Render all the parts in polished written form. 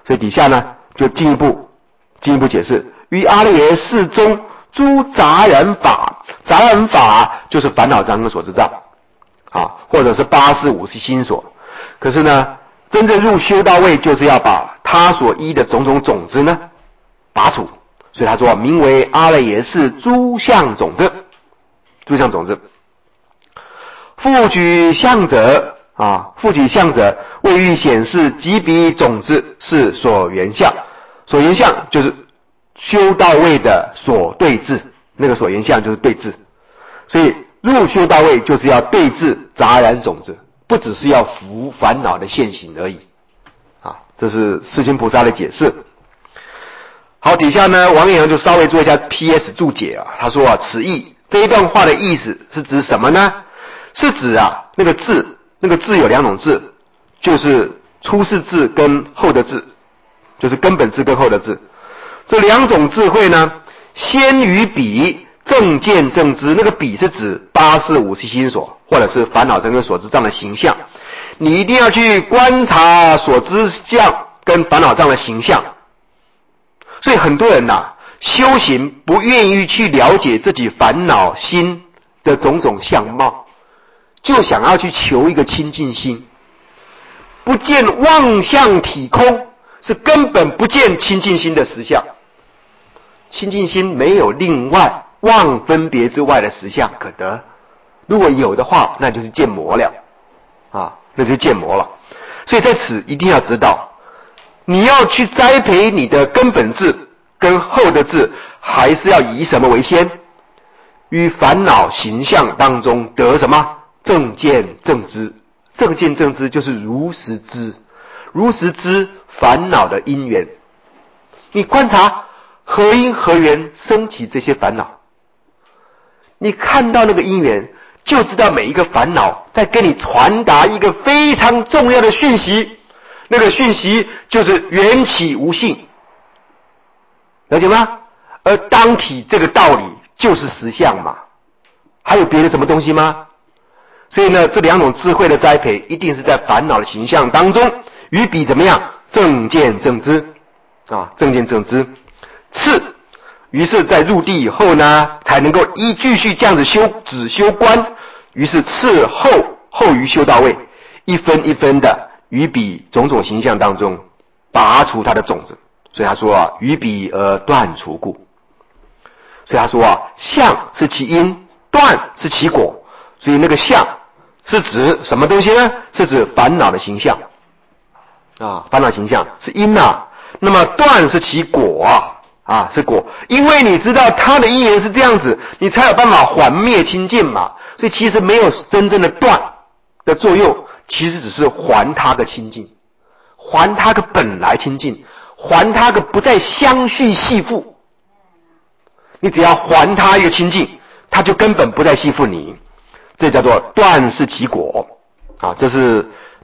所以底下呢就进一步解释，于阿赖耶识中诸杂染法，杂染法就是烦恼障跟所知障啊，或者是85是心所。可是呢，真正入修到位，就是要把他所依的种种种子呢拔除。所以他说，名为阿赖耶识诸相种子，诸相种子。复举相者啊，复举相者，为欲显示即彼种子是所缘相。所缘相就是修到位的所对治，那个所缘相就是对治。所以入修到位就是要对治杂染种子，不只是要伏烦恼的现行而已啊。这是世亲菩萨的解释。好，底下呢王阳就稍微做一下 PS 注解啊。他说啊，此意这一段话的意思是指什么呢？是指啊那个字有两种字，就是出世字跟后的字，就是根本字跟后的字。这两种智慧呢，先于彼正见正知，那个彼是指85是心所，或者是烦恼障跟所知障的形象。你一定要去观察所知相跟烦恼障的形象。所以很多人修行不愿意去了解自己烦恼心的种种相貌，就想要去求一个清净心，不见妄相体空，是根本不见清净心的实相。清净心没有另外妄分别之外的实相可得，如果有的话，那就是见魔了啊，那就是见魔了。所以在此一定要知道，你要去栽培你的根本智跟后的智，还是要以什么为先？于烦恼形象当中得什么？正见正知。正见正知就是如实知，如实知烦恼的因缘。你观察何因何缘生起这些烦恼，你看到那个因缘，就知道每一个烦恼在跟你传达一个非常重要的讯息，那个讯息就是缘起无性，了解吗？而当体这个道理就是实相嘛，还有别的什么东西吗？所以呢，这两种智慧的栽培一定是在烦恼的形象当中与彼怎么样正见正知啊，正见正知。次于是在入地以后呢，才能够继续这样子修止修观，于是次后于修到位，一分一分的于彼种种形象当中拔除它的种子。所以他说啊，于彼而断除故。所以他说啊，相是其因，断是其果。所以那个相是指什么东西呢？是指烦恼的形象啊，烦恼形象是因啊。那么断是其果啊，是果。因为你知道它的因缘是这样子，你才有办法还灭清净嘛。所以其实没有真正的断的作用，其实只是还它个清净，还它个本来清净，还它个不再相续系缚。你只要还它一个清净，它就根本不再系缚你。这叫做断是其果啊，这是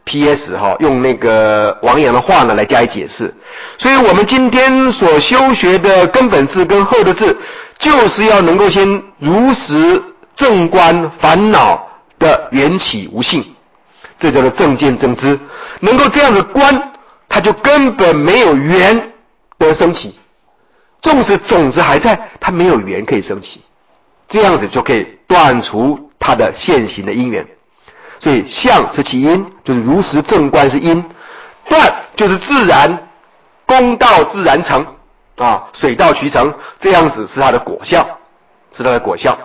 PS 用那个王阳的话呢来加以解释。所以我们今天所修学的根本智跟后的智，就是要能够先如实正观烦恼的缘起无性，这叫做正见正知。能够这样子观，它就根本没有缘得生起，纵使种子还在，它没有缘可以生起，这样子就可以断除它的现行的因缘。所以相是其因，就是如实正观是因，断就是自然，功到自然成啊，水到渠成，这样子是它的果效，是它的果效。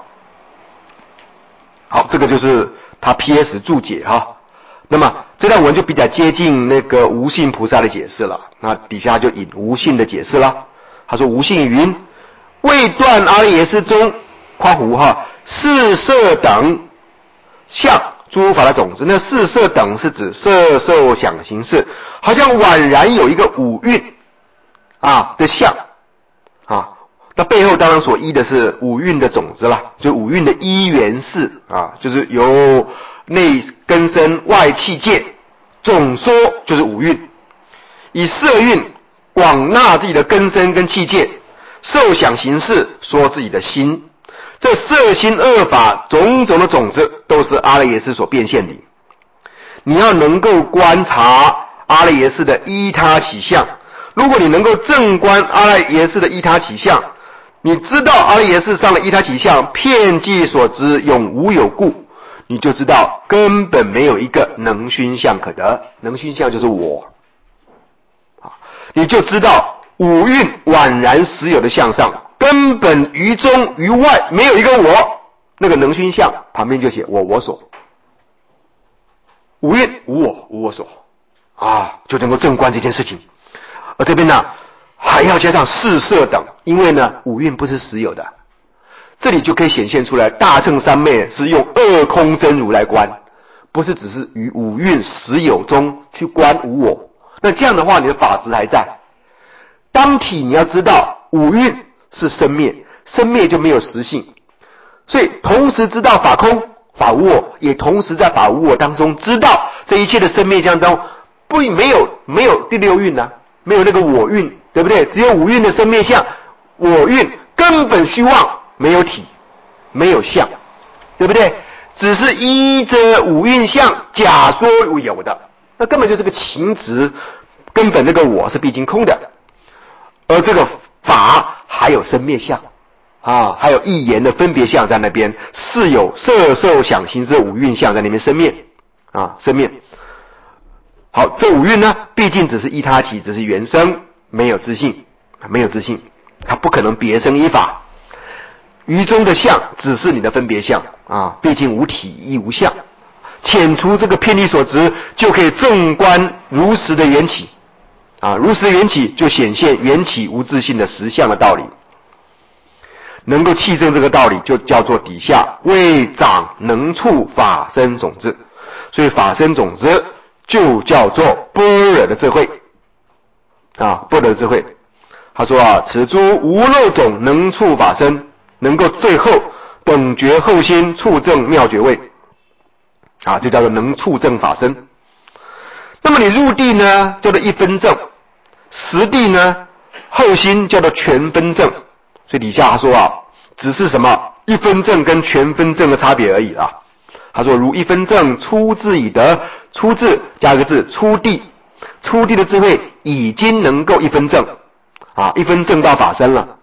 好，这个就是他 PS 注解那么这段文就比较接近那个无性菩萨的解释了。那底下就引无性的解释了。他说无性云：未断阿赖耶识中括弧四摄等相诸法的种子。那四摄等是指色受想行识，好像宛然有一个五蕴的相那背后当然所依的是五蕴的种子了，就五蕴的依缘识就是由内根身外气界总说就是五蕴，以色蕴广纳自己的根身跟气界，受想行识说自己的心。这色心二法种种的种子都是阿赖耶识所变现的。你要能够观察阿赖耶识的依他起相， 如果你能够正观阿赖耶识的依他起相，你知道阿赖耶识上的依他起相遍计所知永无有故，你就知道根本没有一个能熏相可得，能熏相就是我，你就知道五蕴宛然实有的相上，根本于中于外没有一个我，那个能熏相旁边就写我所，五蕴无我无我所就能够正观这件事情。而这边呢还要加上四摄等，因为呢五蕴不是实有的，这里就可以显现出来大乘三昧是用二空真如来观，不是只是于五蕴实有中去观无我。那这样的话你的法执还在。当体你要知道五蕴是生灭，生灭就没有实性，所以同时知道法空法无我，也同时在法无我当中知道这一切的生灭相当没有第六蕴啊，没有那个我蕴，对不对？只有五蕴的生灭相，我蕴根本虚妄，没有体没有相，对不对？只是依着五蕴相假说有的，那根本就是个情执，根本那个我是毕竟空的。而这个法还有生灭相还有意言的分别相在那边，是有色受想行识五蕴相在那边生灭生灭。好，这五蕴呢毕竟只是依他体，只是原生，没有自性，它不可能别生依法。于中的相只是你的分别相毕竟无体亦无相，遣除这个偏离所执，就可以正观如实的缘起如实的缘起就显现缘起无自性的实相的道理。能够契证这个道理，就叫做底下为长能处法身种子。所以法身种子就叫做般若的智慧般若的智慧。他说此诸无漏种能处法身，能够最后等觉后心处证妙觉位这叫做能处证法身。那么你入地呢叫做一分证，实地呢后心叫做全分证。所以底下他说只是什么一分证跟全分证的差别而已他说如一分证出自已得，出自加个字出地，出地的智慧已经能够一分证一分证到法身了。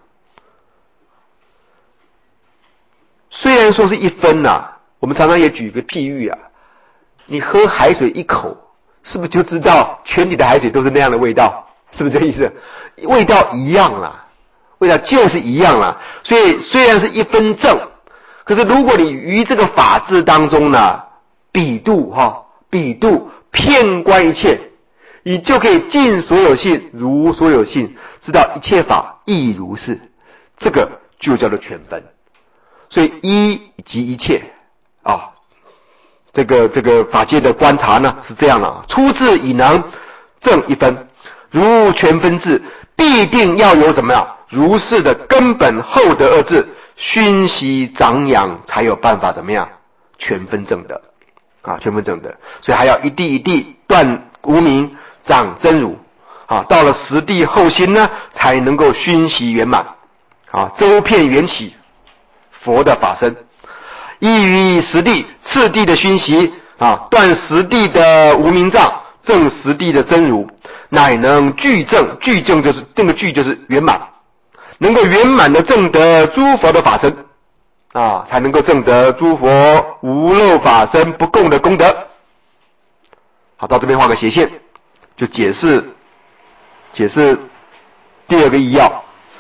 虽然说是一分我们常常也举个譬喻你喝海水一口，是不是就知道全体的海水都是那样的味道？是不是这个意思？味道一样啦，味道就是一样啦。所以虽然是一分证，可是如果你于这个法治当中呢比度遍观一切，你就可以尽所有性如所有性，知道一切法亦如是，这个就叫做全分。所以一即一切这个法界的观察呢是这样的出自已能正一分，如全分智必定要有什么如是的根本厚德二智熏习长养，才有办法怎么样全分正德全分正德。所以还要一地一地断无明，长真如到了实地后心呢才能够熏习圆满周遍缘起佛的法身。依于实地次第的熏习断实地的无明障，证实地的真如，乃能具证，具证就是这个具就是圆满，能够圆满的证得诸佛的法身才能够证得诸佛无漏法身不共的功德。好，到这边画个斜线，就解释第二个义要。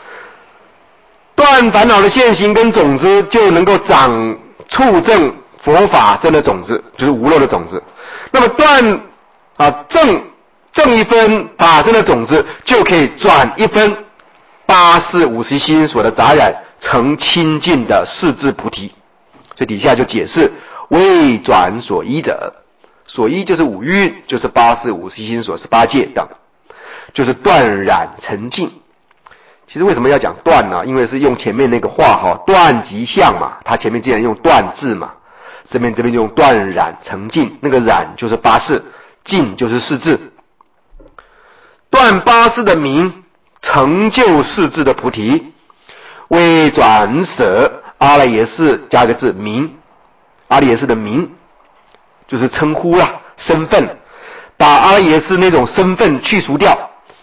断烦恼的现行跟种子，就能够长处证佛法身的种子，就是无漏的种子。那么断正一分法身的种子，就可以转一分八识五识心所的杂染，成清净的世智菩提。所以底下就解释未转所依者，所依就是五蕴，就是八识五识心所18界等，就是断染成净。其实为什么要讲断呢？因为是用前面那个话断即相嘛，它前面既然用断字嘛，这边用断染成净，那个染就是八识，净就是世智。断八识的明，成就世智的菩提。为转舍阿赖耶识加个字名，阿赖耶识的名就是称呼身份，把阿赖耶识那种身份去除掉，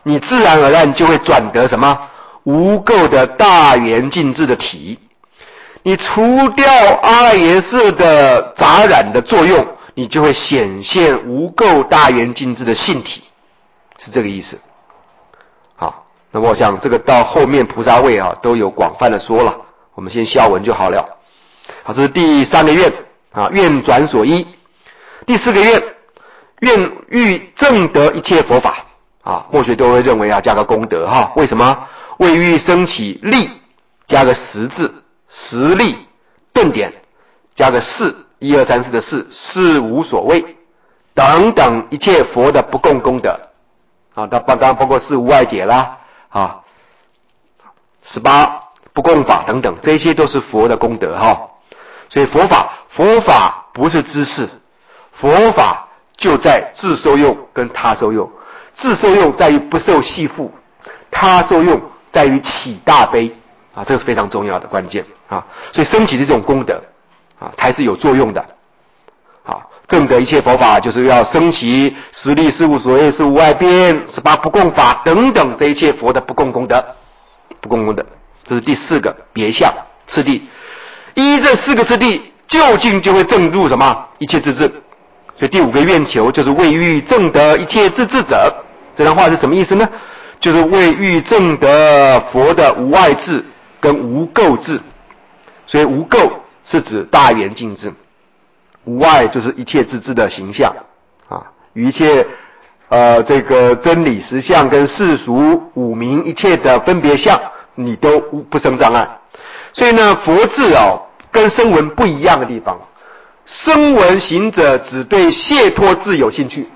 你自然而然就会转得什么？无垢的大圆净智的体。你除掉阿赖耶识的杂染的作用，你就会显现无垢大圆净智的性体，是这个意思。好，那么我想这个到后面菩萨位啊都有广泛的说了，我们先消文就好了。好，这是第3个愿啊，愿转所依。第4个愿，愿欲证得一切佛法啊，末学都会认为要加个功德哈，为什么？为欲升起力，加个实字，实力顿点，加个4，1、2、3、4的4，是无所谓等等一切佛的不共功德啊，那刚刚包括4无碍解啦啊，18不共法等等，这些都是佛的功德哈。所以佛法不是知识，佛法就在自受用跟他受用。自受用在于不受系缚，他受用在于起大悲啊，这个是非常重要的关键啊。所以升起这种功德啊，才是有作用的啊。证得一切佛法，就是要升起实力、事无所谓、事无外边、18不共法等等这一切佛的不共功德，不共功德，这是第4个别相次第。依这4个次第，究竟就会证入什么？一切自治。所以第5个愿求就是为欲证得一切自治者。这段话是什么意思呢？就是为欲证得佛的无碍智跟无垢智。所以无垢是指大圆净智，无碍就是一切自治的形象啊，与一切这个真理实相跟世俗五明一切的分别相，你都不生障碍。所以呢，佛智跟声闻不一样的地方，声闻行者只对解脱智有兴趣，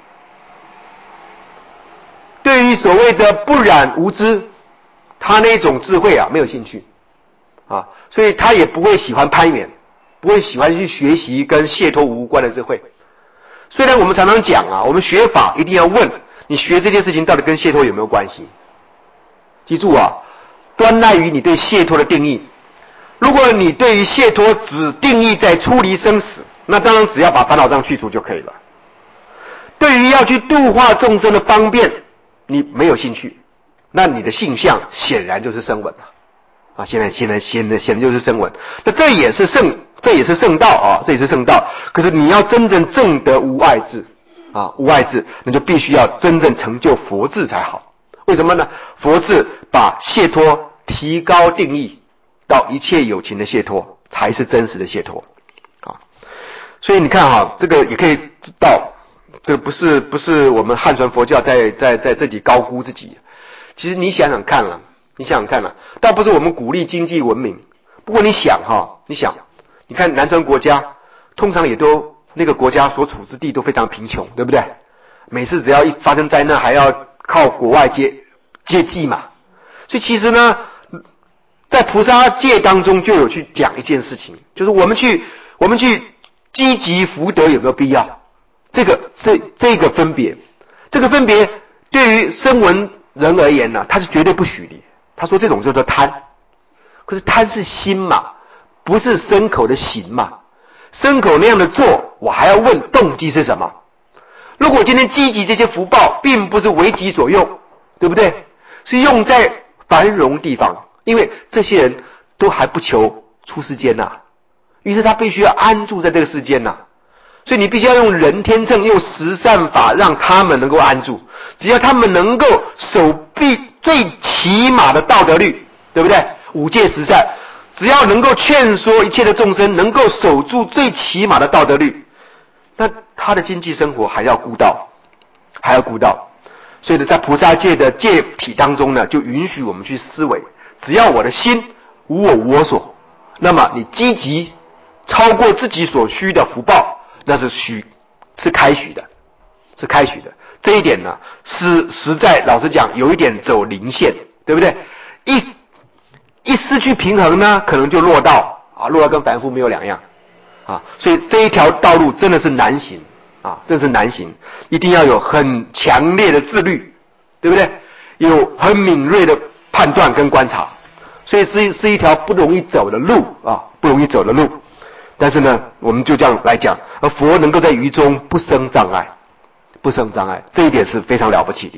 对于所谓的不染无知，他那种智慧没有兴趣啊，所以他也不会喜欢攀缘，不会喜欢去学习跟解脱无关的智慧。虽然我们常常讲我们学法一定要问你学这件事情到底跟解脱有没有关系。记住端赖于你对解脱的定义。如果你对于解脱只定义在出离生死，那当然只要把烦恼障去除就可以了。对于要去度化众生的方便，你没有兴趣，那你的性相显然就是声闻了现在就是声闻。那这也是圣道这也是圣道。可是你要真正证得无碍智无碍智，那就必须要真正成就佛智才好。为什么呢？佛智把解脱提高定义到一切有情的解脱，才是真实的解脱所以你看这个也可以知道，这个不是我们汉传佛教在自己高估自己。其实你想想看了，倒不是我们鼓励经济文明。不过你想，你看南传国家通常也都那个国家所处之地都非常贫穷，对不对？每次只要一发生灾难，还要靠国外接济嘛。所以其实呢，在菩萨戒当中就有去讲一件事情，就是我们去积极福德有没有必要？这个分别对于声闻人而言他是绝对不许的。他说这种叫做贪，可是贪是心嘛，不是身口的行嘛。身口那样的做，我还要问动机是什么？如果今天积极这些福报并不是为己所用，对不对？是用在繁荣地方，因为这些人都还不求出世间于是他必须要安住在这个世间所以你必须要用人天乘，用十善法让他们能够安住。只要他们能够守必最起码的道德律，对不对？5戒10善，只要能够劝说一切的众生能够守住最起码的道德律，那他的经济生活还要顾到。所以呢，在菩萨戒的戒体当中呢，就允许我们去思维，只要我的心无我无我所，那么你积极超过自己所需的福报，那是开许的。这一点呢，是实在老实讲有一点走零线，对不对？一失去平衡呢，可能就落到跟凡夫没有两样所以这一条道路真的是难行真是难行，一定要有很强烈的自律，对不对？有很敏锐的判断跟观察，所以是一条不容易走的路不容易走的路。但是呢，我们就这样来讲，佛能够在于中不生障碍，这一点是非常了不起的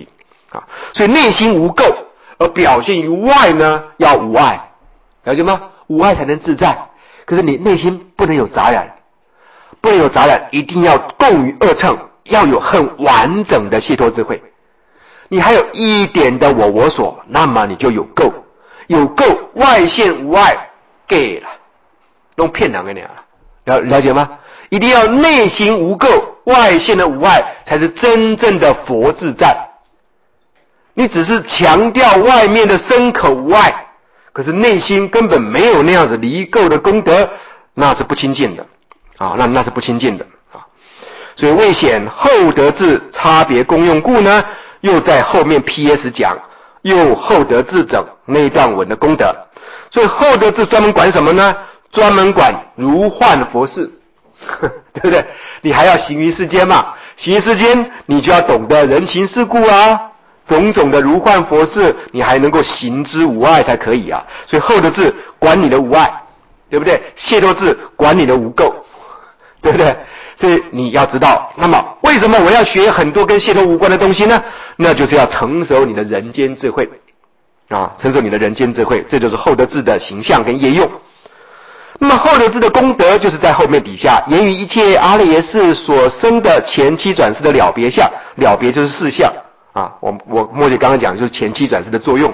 啊。所以内心无垢，而表现于外呢要无碍，了解吗？无碍才能自在。可是你内心不能有杂染，不能有杂染，一定要共于二乘，要有很完整的解脱智慧。你还有一点的我所，那么你就有垢，有垢外现无碍，给了，弄骗人给你了，了解吗？一定要内心无垢，外现的无碍，才是真正的佛自在。你只是强调外面的身口无碍，可是内心根本没有那样子离垢的功德，那是不清净的啊，那是不清净的啊。所以为显后得智差别功用故呢，又在后面 PS 讲又后得智整那一段文的功德。所以后得智专门管什么呢？专门管如幻佛事对不对？你还要行于世间嘛，行于世间你就要懂得人情世故啊，种种的如幻佛事你还能够行之无碍才可以啊。所以后得智管你的无碍，对不对？解脱智管你的无垢，对不对？所以你要知道，那么为什么我要学很多跟解脱无关的东西呢？那就是要成熟你的人间智慧啊，成熟你的人间智慧，这就是后得智的形象跟业用。那么后得智的功德就是在后面底下，言于一切阿赖耶识所生的前期转世的了别相，了别就是四相啊，我末节刚刚讲的就是前期转世的作用。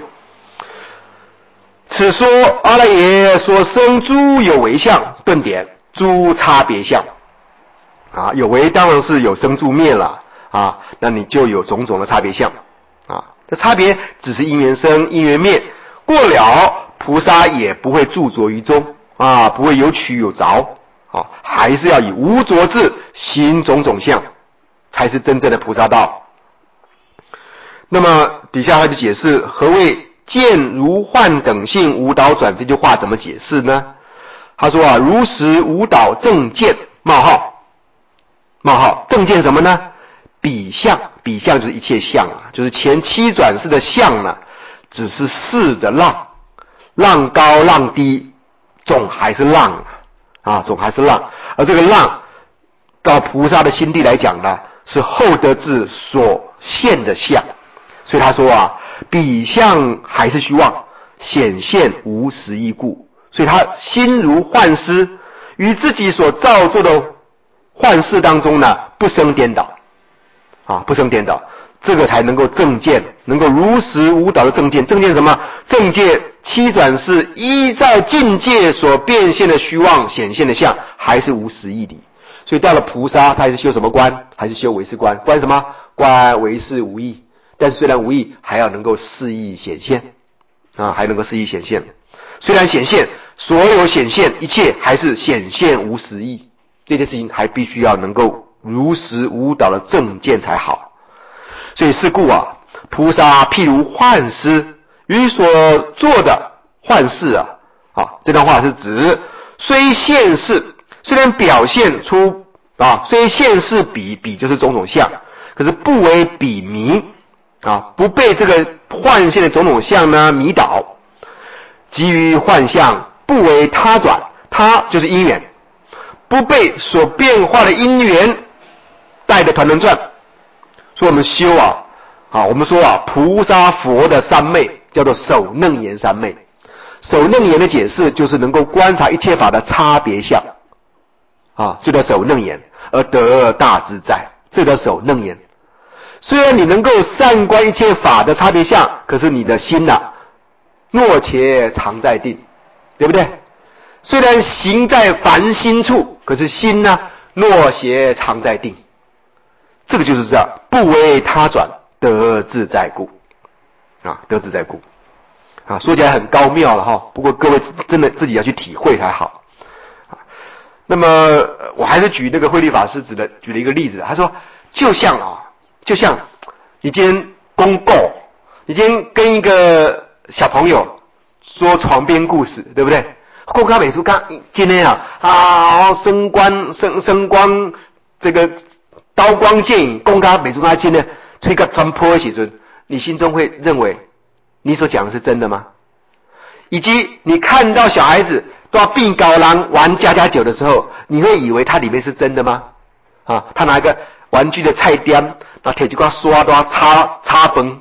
此说阿赖耶所生诸有为相，顿点诸差别相啊，有为当然是有生住灭了啊，那你就有种种的差别相啊，这差别只是因缘生因缘灭，过了菩萨也不会著着于中啊，不会有取有着啊，还是要以无着智行种种相，才是真正的菩萨道。那么底下他就解释何谓见如幻等性无倒转，这句话怎么解释呢？他说啊，如实无倒正见冒号正见什么呢？比相，比相就是一切相啊，就是前七转世的相呢，只是世的浪，浪高浪低，总还是浪啊，总还是浪。而这个浪到菩萨的心地来讲呢，是后得智所现的相。所以他说啊，比相还是虚妄，显现无实义故。所以他心如幻师，与自己所造作的幻事当中呢，不生颠倒啊，不生颠倒，这个才能够正见，能够如实无倒的正见。正见什么？正见七转世依照境界所变现的虚妄显现的相，还是无实义理。所以到了菩萨，他还是修什么观？还是修唯识观？观什么？观唯识无义。但是虽然无义，还要能够示意显现啊，还能够示意显现。虽然显现，所有显现一切还是显现无实义，这件事情还必须要能够如实无倒的正见才好。所以是故啊，菩萨譬如幻师，与所做的幻事啊，这段话是指虽现世，虽然表现出啊，虽现世比就是种种相，可是不为比迷啊，不被这个幻现的种种相呢迷倒，基于幻象不为他转，他就是因缘，不被所变化的因缘带的团团转。所以我们修我们说菩萨佛的三昧叫做首楞严三昧。首楞严的解释就是能够观察一切法的差别相这叫首楞严，而得大自在，这叫首楞严。虽然你能够善观一切法的差别相，可是你的心若且常在定，对不对？虽然行在凡心处，可是心若且常在定，这个就是这样，不为他转，得自在故得自在故说起来很高妙了不过各位真的自己要去体会才好那么我还是举那个慧律法师举了一个例子，他说就像你今天公购，你今天跟一个小朋友说床边故事，对不对？过刚美术刚今天升光这个刀光剑影，公刚美术刚今天吹个穿坡的时候，你心中会认为你所讲的是真的吗？以及你看到小孩子都要并高栏玩家家酒的时候，你会以为它里面是真的吗？他拿一个玩具的菜点，拿铁几块刷都要擦崩，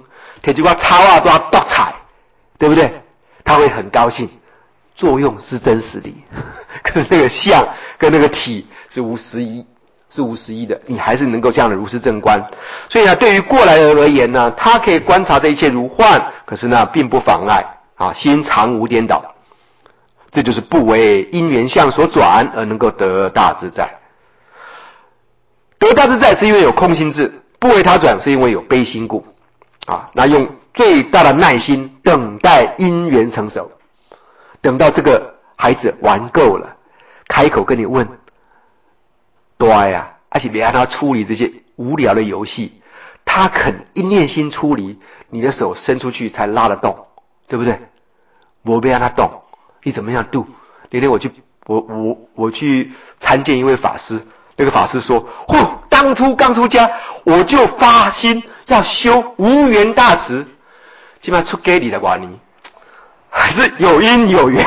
摕一块草啊都要剁菜，对不对？他会很高兴，作用是真实的，可是那个相跟那个体是无实一的，你还是能够这样的如是正观。所以呢，对于过来人而言呢，他可以观察这一切如幻，可是呢，并不妨碍心常无颠倒。这就是不为因缘相所转而能够得大自在。得大自在是因为有空心智，不为他转是因为有悲心故。那用最大的耐心等待因缘成熟，等到这个孩子玩够了，开口跟你问，对呀，而且别让他处理这些无聊的游戏，他肯一念心出离，你的手伸出去才拉得动，对不对？我别让他动，你怎么样度？那天我去参见一位法师，那个法师说，当初刚出家，我就发心要修无缘大慈，基本上出家里的话，你还是有因有缘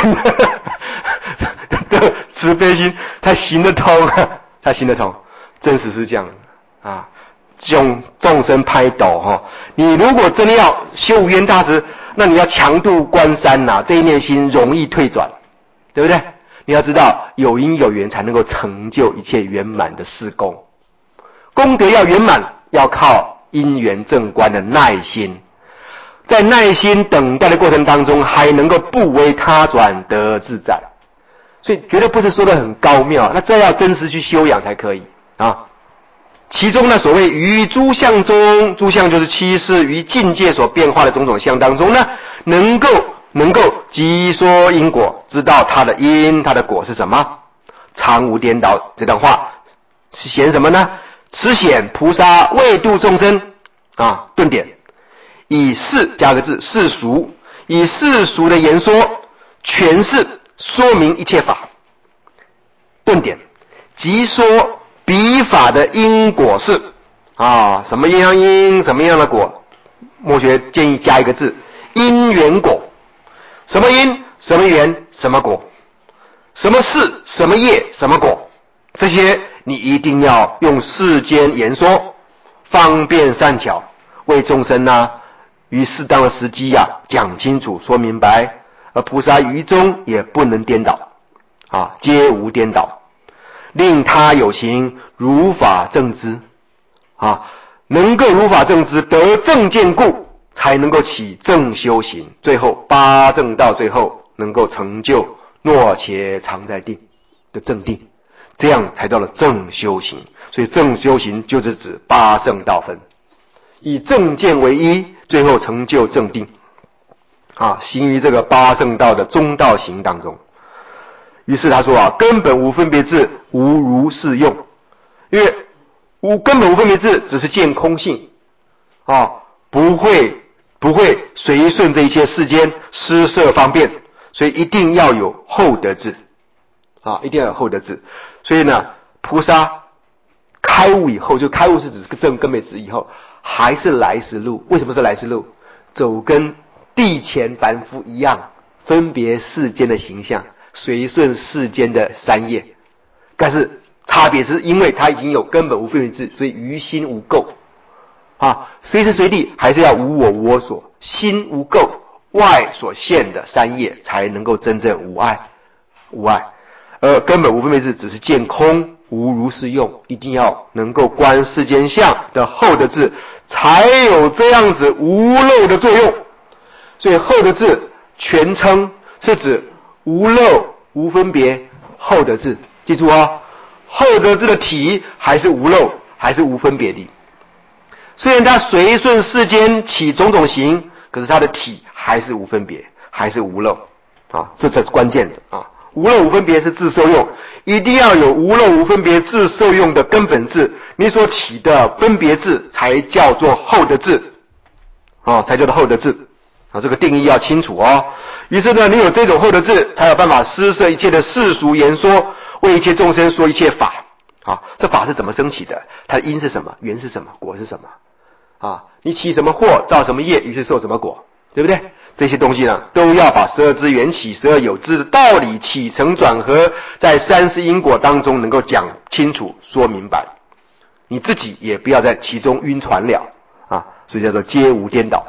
的慈悲心才行得通，才行得通，真实是这样众生拍斗你如果真的要修无缘大慈，那你要强度关山这一念心容易退转，对不对？你要知道有因有缘才能够成就一切圆满的事功，功德要圆满，要靠因缘正观的耐心，在耐心等待的过程当中，还能够不为他转得自在。所以绝对不是说的很高妙，那这要真实去修养才可以其中呢，所谓于诸相中，诸相就是七世于境界所变化的种种相当中呢，能够即说因果，知道它的因它的果是什么，常无颠倒。这段话是显什么呢？此显菩萨为度众生顿点，以世加个字世俗，以世俗的言说诠释说明一切法，顿点，即说彼法的因果是什么样因什么样的果，末学建议加一个字因缘果，什么因什么缘什么果，什么事什么业什么果，这些你一定要用世间言说，方便善巧，为众生于适当的时机讲清楚说明白，而菩萨于中也不能颠倒皆无颠倒，令他有情如法正知能够如法正知得正见故，才能够起正修行，最后八正道最后能够成就若且常在定的正定，这样才到了正修行。所以正修行就是指八圣道分，以正见为一，最后成就正定行于这个八圣道的中道行当中。于是他说根本无分别智，无如是用，因为根本无分别智只是见空性不会随顺这一切世间施设方便，所以一定要有厚德智一定要有厚德智。所以呢，菩萨开悟以后，就开悟是指正根本智以后，还是来时路。为什么是来时路？走跟地前凡夫一样，分别世间的形象，随顺世间的三业，但是差别是因为他已经有根本无分别智，所以于心无垢随时随地还是要无我无我所，心无垢，外所现的三业才能够真正无碍。而根本无分别智只是见空，无如是用，一定要能够观世间相的厚德智，才有这样子无漏的作用。所以厚德智全称是指无漏无分别厚德智，记住厚德智的体还是无漏还是无分别的，虽然它随顺世间起种种行，可是它的体还是无分别还是无漏这才是关键的无漏无分别是自受用，一定要有无漏无分别自受用的根本智，你所起的分别智才叫做厚德智才叫做厚德智这个定义要清楚于是呢，你有这种厚德智，才有办法施设一切的世俗言说，为一切众生说一切法这法是怎么升起的？它的因是什么？缘是什么？果是什么你起什么祸，造什么业，于是受什么果，对不对？这些东西呢，都要把十二支缘起、十二有支的道理起承转合，在三世因果当中能够讲清楚、说明白。你自己也不要在其中晕船了所以叫做皆无颠倒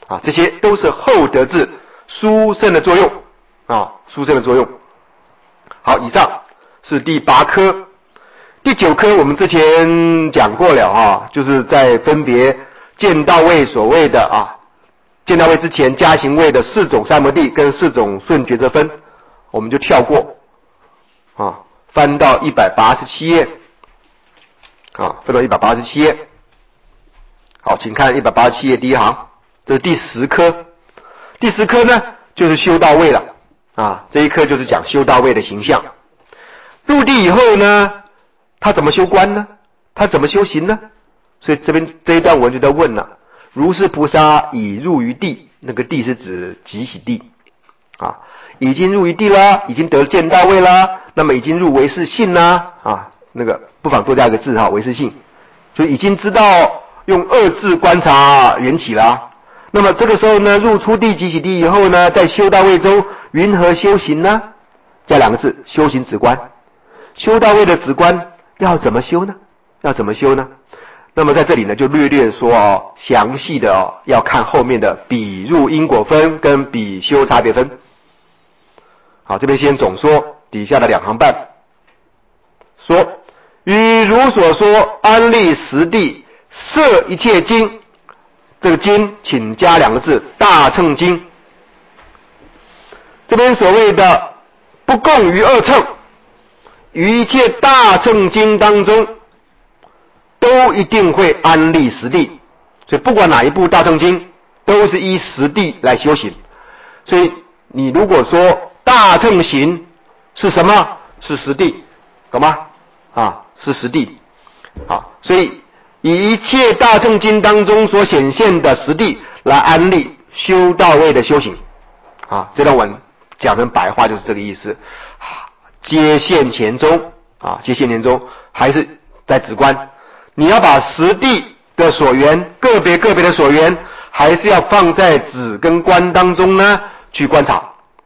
啊，这些都是厚德智殊胜的作用啊，殊胜的作用。好，以上是第8科。第9科我们之前讲过了啊，就是在分别见道位所谓的见道位之前加行位的4种三摩地跟4种顺觉则分，我们就跳过啊，翻到187页啊，翻到187页。好，请看187页第1行，这是第10科。第10科呢，就是修道位了啊，这一科就是讲修道位的形象。入地以后呢，他怎么修观呢？他怎么修行呢？所以这一段文就在问了，如是菩萨已入于地，那个地是指极喜地啊，已经入于地了，已经得见道位了，那么已经入唯识性啦啊，那个不妨多加一个字哈，唯识性，就已经知道用2字观察缘起啦。那么这个时候呢，入初地极喜地以后呢，在修道位中云何修行呢？加2个字，修行止观。修道位的止观要怎么修呢？要怎么修呢？那么在这里呢，就略说详细的要看后面的比入因果分跟比修差别分。好，这边先总说底下的2行半，说与如所说安立实地摄一切经，这个经请加2个字，大乘经。这边所谓的不共于2乘，于一切大乘经当中都一定会安立实地，所以不管哪一部大乘经都是依实地来修行。所以你如果说大乘行是什么？是实地，懂吗？是实地。所以以一切大乘经当中所显现的实地来安立修道位的修行。这段文讲成白话就是这个意思。接现前中接现前中还是在止观，你要把实地的所缘个别的所缘还是要放在止跟观当中呢去观察。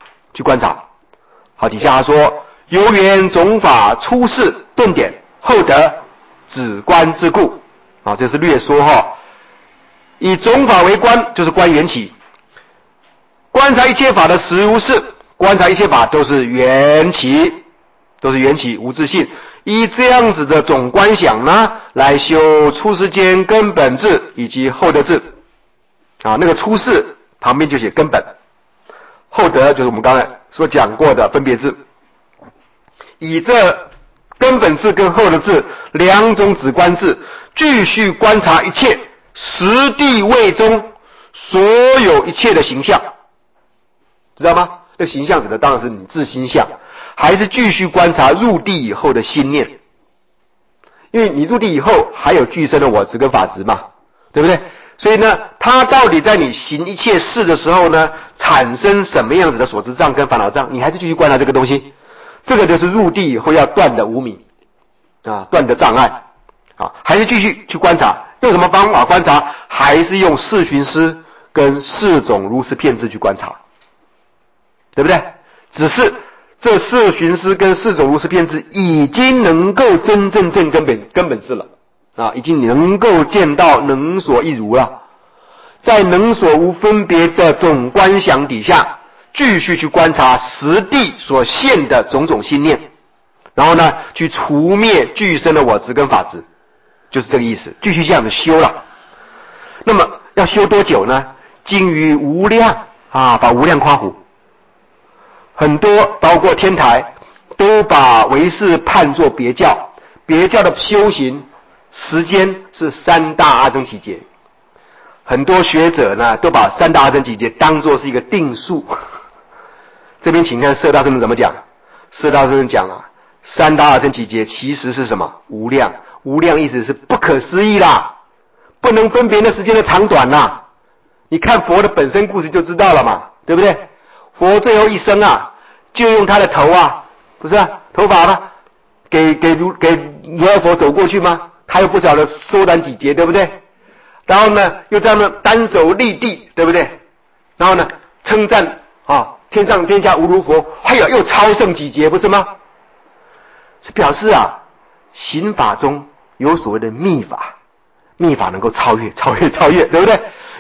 好，底下他说由缘总法出世顿点后得止观之故。这是略说以总法为观，就是观缘起，观察一切法的实如是，观察一切法都是缘起无自性，依这样子的总观想呢来修出世间根本智以及后得智。那个出世旁边就写根本，后得就是我们刚才所讲过的分别智。以这根本智跟后得智2种止观智，继续观察一切实地位中所有一切的形象，知道吗？这形象指的当然是你自心相，还是继续观察入地以后的心念？因为你入地以后还有具身的我执跟法执嘛，对不对？所以呢，它到底在你行一切事的时候呢，产生什么样子的所知障跟烦恼障，你还是继续观察这个东西。这个就是入地以后要断的无明断的障碍还是继续去观察。用什么方法观察？还是用四寻思跟4种如是遍智去观察，对不对？只是这4寻思跟4种如是遍智已经能够真正证根本智了已经能够见到能所一如了。在能所无分别的总观想底下，继续去观察实地所现的种种心念，然后呢去除灭具身的我执跟法执，就是这个意思。继续这样子修了。那么要修多久呢？精于无量把无量夸胡，很多包括天台都把唯识判作别教，别教的修行时间是3大阿僧祇劫。很多学者呢都把3大阿僧祇劫当作是一个定数。这边请看摄大圣人怎么讲。摄大圣人讲3大阿僧祇劫其实是什么？无量。无量意思是不可思议啦，不能分别那时间的长短啦。你看佛的本身故事就知道了嘛，对不对？佛最后一生就用他的头不是头发吗？给如来佛走过去吗？他又不晓得缩短几节，对不对？然后呢又这样的单手立地，对不对？然后呢称赞天上天下无如佛，又超胜几节，不是吗？表示行法中有所谓的密法，密法能够超越，对不对？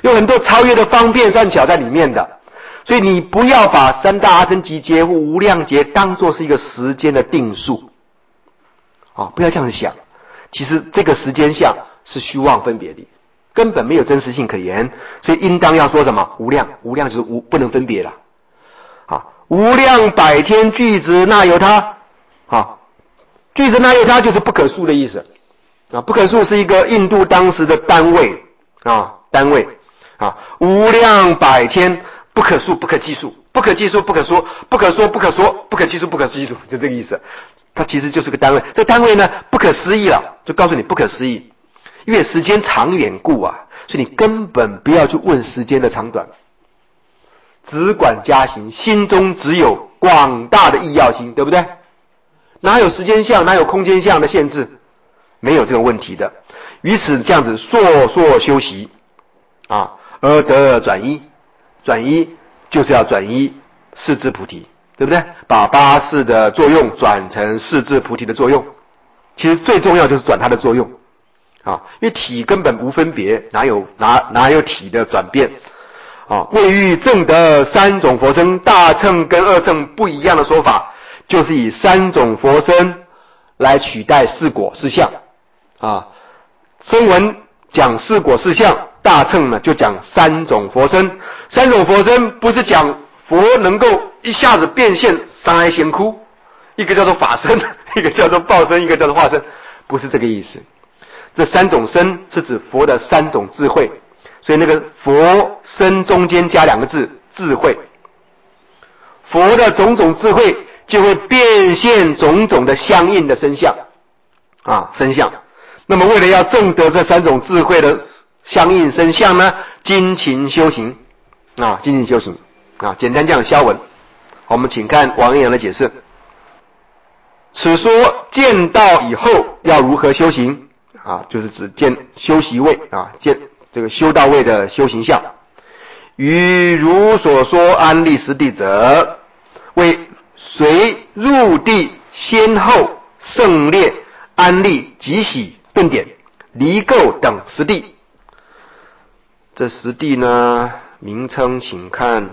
有很多超越的方便善巧在里面的。所以你不要把三大阿僧祇劫或无量劫当作是一个时间的定数不要这样子想。其实这个时间相是虚妄分别的，根本没有真实性可言，所以应当要说什么无量，无量就是无，不能分别了无量百天俱胝那由他俱胝那由他就是不可数的意思不可数是一个印度当时的单位单位无量百天不可数不可计数，不可计数不可说，不可说不可说，不可计数不可计数，就这个意思。它其实就是个单位，这单位呢不可思议了，就告诉你不可思议，因为时间长远故所以你根本不要去问时间的长短，只管加行，心中只有广大的意要心，对不对？哪有时间相，哪有空间相的限制？没有这个问题的。于此这样子烁烁修习而得转依，转依就是要转依世智菩提，对不对？把八识的作用转成世智菩提的作用，其实最重要就是转它的作用因为体根本无分别，哪有体的转变为欲证得三种佛身，大乘跟二乘不一样的说法，就是以三种佛身来取代四果四相声闻讲四果四相，大乘呢就讲三种佛身。三种佛身不是讲佛能够一下子变现三来贤窟，一个叫做法身，一个叫做报身，一个叫做化身，不是这个意思。这三种身是指佛的三种智慧，所以那个佛身中间加两个字智慧，佛的种种智慧就会变现种种的相应的身相身相。那么为了要证得这三种智慧的相应身相呢，精勤修行精勤修行简单这样消文。我们请看王阳的解释。此说见道以后要如何修行就是指见修习位见这个修道位的修行相。于如所说安立实地者，为随入地先后胜劣安立集喜顿点离垢等实地。这实地呢名称请看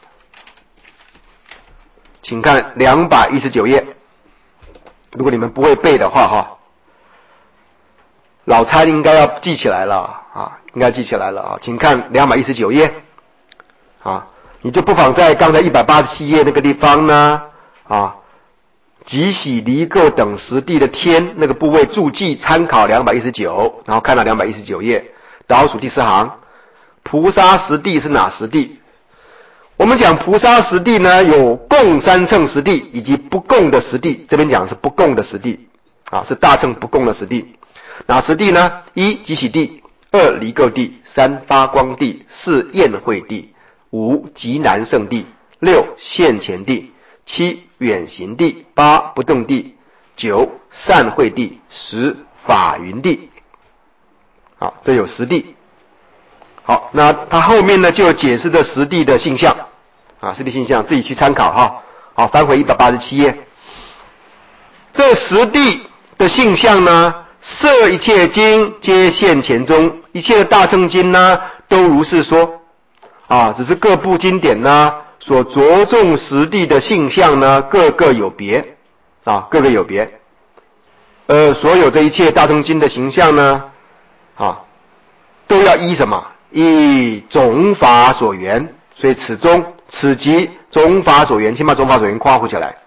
219页，如果你们不会背的话老参应该要记起来了请看219页你就不妨在刚才187页那个地方呢集喜离垢等实地的天那个部位注记参考219，然后看到219页倒数第4行，菩萨实地是哪实地？我们讲菩萨实地呢，有共三乘实地以及不共的实地，这边讲的是不共的实地是大乘不共的实地。哪实地呢？1集喜地，2离垢地，3发光地，4宴会地，5极难胜地，6现前地，7远行地，8不动地，9善会地，10法云地这有10地。好，那他后面呢就有解释的实地的性相实地性相自己去参考好，翻回187页。这实地的性相呢，摄一切经皆现前中，一切的大乘经呢都如是说只是各部经典呢所着重实地的性相呢各个有别各个有别。所有这一切大乘经的形象呢都要依什么？依种法所缘。所以此即种法所缘，请把种法所缘括弧起来。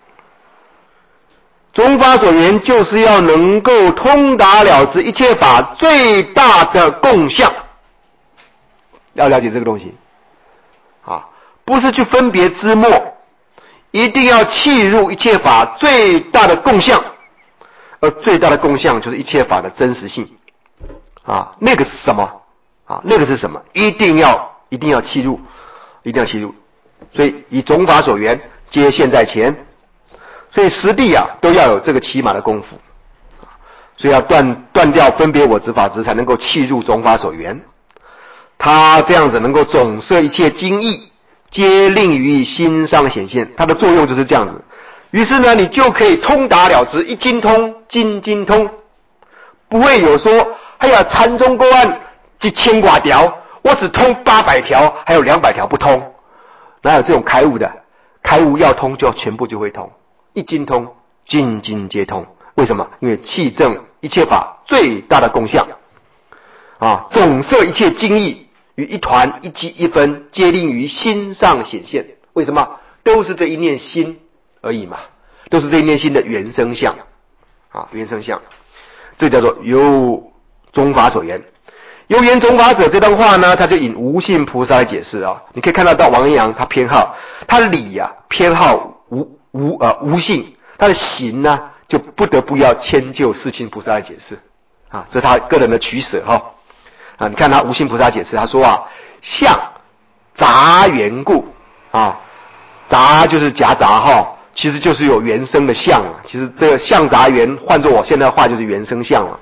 种法所缘就是要能够通达了知一切法最大的共相，要了解这个东西不是去分别枝末，一定要契入一切法最大的共相，而最大的共相就是一切法的真实性那个是什么那个是什么？一定要契入，一定要契入。所以以种法所缘皆现在前，所以实地都要有这个起码的功夫所以要断掉分别我执法执，才能够契入种法所缘。他这样子能够总摄一切经义，皆令于心上显现，它的作用就是这样子。于是呢，你就可以通达了知，一经通，经经通，不会有说参中公案1000多条， 我只通800条，还有200条不通，哪有这种开悟的？开悟要通就全部就会通，一经通，经经皆通。为什么？因为气正一切法最大的共相啊，总摄一切精义于一团一机一分，皆令于心上显现。为什么？都是这一念心而已嘛，都是这一念心的原生相啊，原生相。这叫做由宗法所言。由言宗法者这段话呢，他就引无性菩萨来解释啊。你可以看到王阳明他偏好他理啊，偏好无性，他的行呢就不得不要迁就世亲菩萨来解释啊，这是他个人的取舍哈啊。你看他无性菩萨解释，他说啊，相杂缘故啊，杂就是夹杂哈，其实就是有原生的相啊。其实这个相杂缘，换作我现在的话就是原生相了。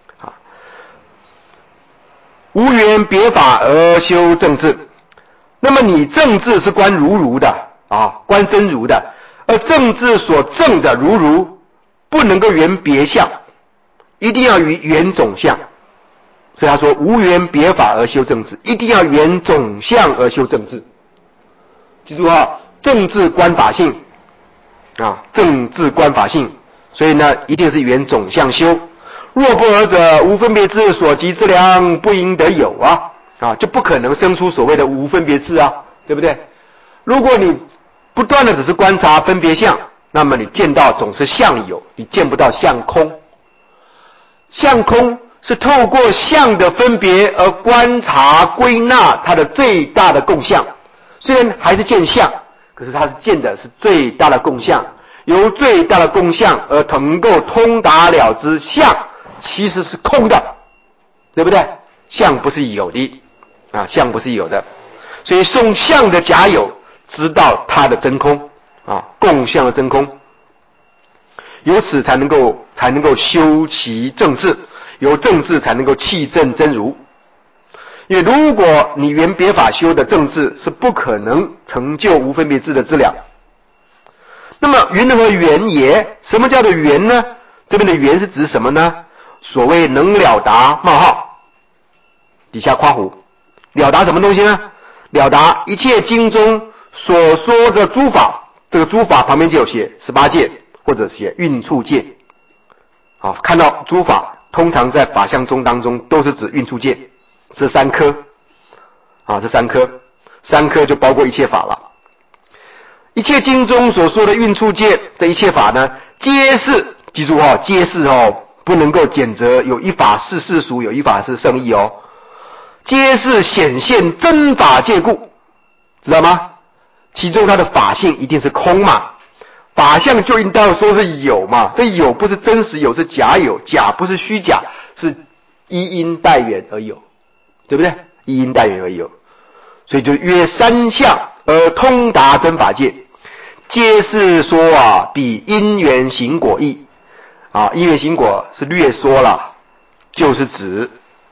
无缘别法而修正智，那么你正智是观如的啊，观真如的，而正智所证的如不能够缘别相，一定要缘总相。所以他说无缘别法而修正智，一定要缘总相而修正智。记住啊，正智观法性啊，正智观法性，所以呢一定是缘总相修。若不尔者，无分别智所及之量，不应得有啊，就不可能生出所谓的无分别智啊，对不对？如果你不断的只是观察分别相，那么你见到总是相有，你见不到相空。相空是透过相的分别而观察归纳它的最大的共相，虽然还是见相，可是它是见的是最大的共相，由最大的共相而能够通达了之相其实是空的，对不对？相不是有的啊，相不是有的，所以送相的假有，知道它的真空啊，共相的真空，由此才能够修其正智，由正智才能够气正真如。因为如果你缘别法修的正智，是不可能成就无分别智的资粮。那么云何缘也？什么叫做缘呢？这边的缘是指什么呢？所谓能了达冒号底下括弧，了达什么东西呢？了达一切经中所说的诸法，这个诸法旁边就有写18界或者写运处界。好，看到诸法通常在法相宗当中都是指运处界，这3颗啊，这3颗就包括一切法了。一切经中所说的运处界，这一切法呢，皆是，记住哦，皆是哦，不能够简择有一法是世俗，有一法是圣义哦，皆是显现真法界故，知道吗？其中它的法性一定是空嘛，法相就应当说是有嘛，这有不是真实有，是假有，假不是虚假，是依因待缘而有，对不对？依因待缘而有，所以就约3相而通达真法界，皆是说啊，比因缘行果义啊，因缘行果是略说了，就是指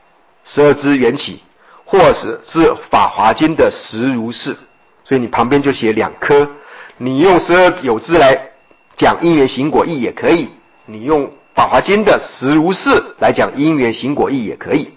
12支缘起，或是法华经的实如是，所以你旁边就写2颗，你用12有支来讲因缘行果义也可以，你用法华经的实如是来讲因缘行果义也可以。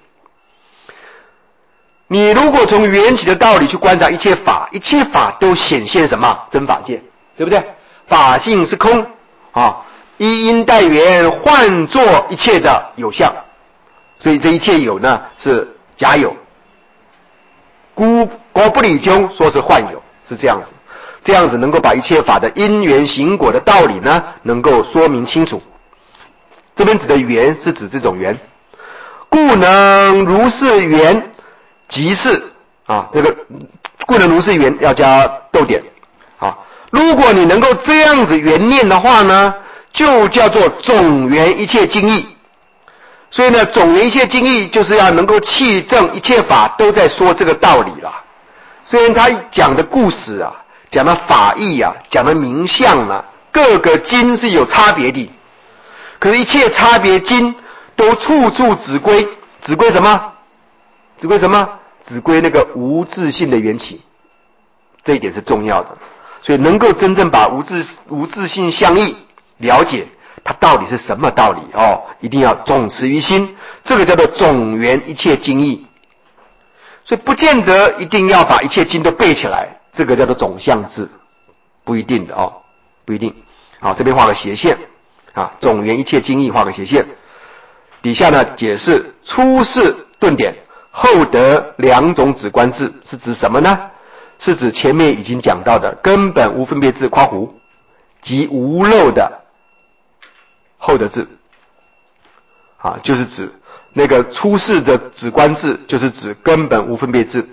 你如果从缘起的道理去观察一切法，一切法都显现什么？真法界，对不对？法性是空啊，依因待缘换作一切的有相，所以这一切有呢是假有，故国不理中说是幻有，是这样子，这样子能够把一切法的因缘行果的道理呢能够说明清楚。这边指的缘是指这种缘，故能如是缘即是啊，这个故能如是缘要加逗点啊。如果你能够这样子缘念的话呢，就叫做总缘一切经义。所以呢，总缘一切经义就是要能够契证一切法都在说这个道理啦。虽然他讲的故事啊，讲的法义啊，讲的名相啊，各个经是有差别的，可是一切差别经都处处只归什么？只归什么？只归那个无自性的缘起，这一点是重要的。所以能够真正把无自性相义了解，它到底是什么道理哦，一定要总持于心，这个叫做总缘一切经义。 所以不见得一定要把一切经都背起来，这个叫做总相智，不一定的哦，不一定。好，这边画个斜线啊，总圆一切经义画个斜线，底下呢解释初世顿点，后得两种止观智是指什么呢？是指前面已经讲到的根本无分别智括弧及无漏的后得智啊，就是指那个初世的止观智，就是指根本无分别智；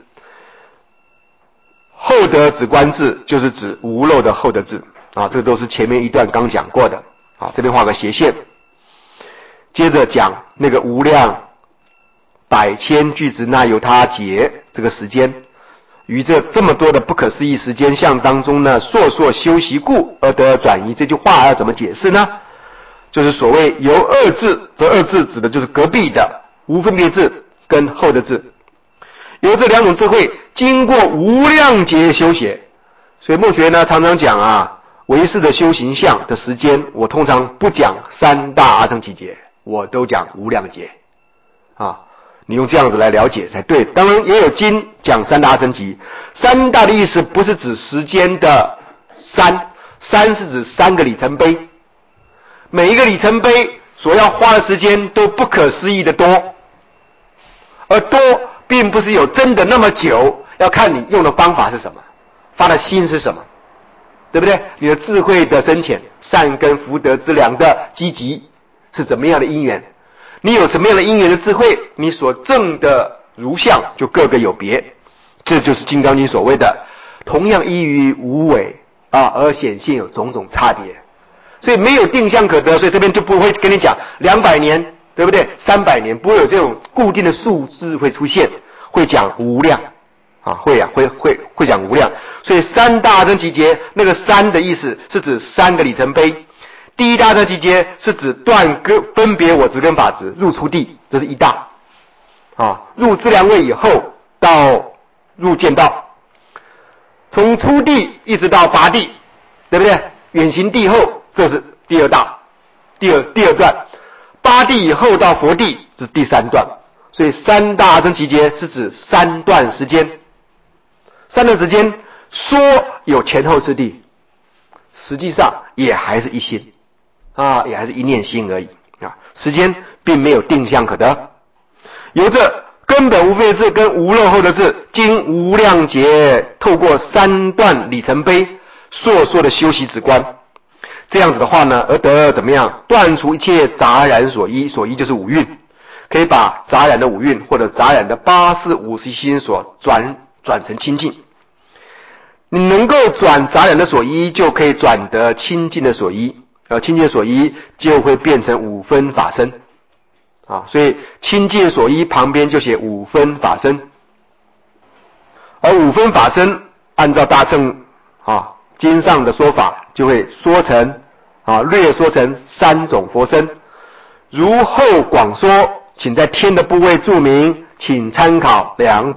后得止观智，就是指无漏的后得智啊。这都是前面一段刚讲过的啊。这边画个斜线，接着讲那个无量百千俱胝那由他劫这个时间，于这么多的不可思议时间相当中呢，烁烁修习故而得转移。这句话要怎么解释呢？就是所谓由二智，这二智指的就是隔壁的无分别智跟后得智，由这两种智慧经过无量劫修学。所以末学呢常常讲啊，唯识的修行相的时间，我通常不讲三大阿僧祇劫，我都讲无量劫啊。你用这样子来了解才对。当然也有经讲三大阿僧祇，三大的意思不是指时间的三是指3个里程碑，每一个里程碑所要花的时间都不可思议的多，而多并不是有真的那么久，要看你用的方法是什么，发的心是什么，对不对？你的智慧的深浅，善根福德之良的积极是怎么样的因缘，你有什么样的因缘的智慧，你所证的如相就各个有别。这就是《金刚经》所谓的同样依于无为啊，而显现有种种差别。所以没有定向可得，所以这边就不会跟你讲200年，对不对？300年，不会有这种固定的数字会出现，会讲无量啊，会讲无量。所以三大阿僧祇劫那个三的意思是指3个里程碑。第一大阿僧祇劫是指断分别我执跟法执，入初地，这是一大啊。入资粮位以后到入见道，从初地一直到八地，对不对？远行地后，这是第二大，第二段。八地以后到佛地，这是第3段。所以三大阿僧祇劫是指3段时间。3段时间说有前后次第，实际上也还是一心啊，也还是一念心而已啊。时间并没有定向可得。由这根本无分别智跟无漏后得智，经无量劫透过3段里程碑烁烁的修习止观，这样子的话呢，而得怎么样？断除一切杂染所依，所依就是五蕴，可以把杂染的五蕴或者杂染的8识五识心所转成清净。你能够转杂染的所依，就可以转得清净的所依，而清净的所依就会变成五分法身啊。所以清净所依旁边就写五分法身，而五分法身按照大乘经上的说法，就会说成略说成3种佛身。如后广说，请在天的部位注明，请参考